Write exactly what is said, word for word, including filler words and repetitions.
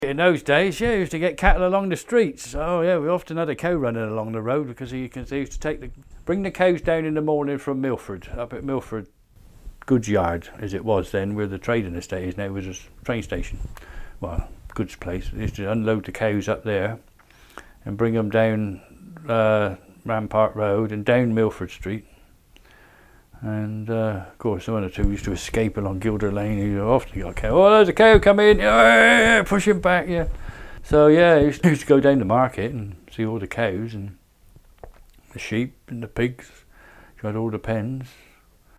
In those days, yeah, you used to get cattle along the streets. Oh yeah, we often had a cow running along the road because you can, they used to take the bring the cows down in the morning from Milford, up at Milford Goods Yard, as it was then, where the trading estate is now, was a train station. Well, goods place. They used to unload the cows up there and bring them down uh, Rampart Road and down Milford Street. And uh, of course, one or two used to escape along Gilder Lane. You often got a cow. Oh, there's a cow coming! Yeah, push him back. Yeah. So yeah, I used, used to go down the market and see all the cows and the sheep and the pigs. You had all the pens.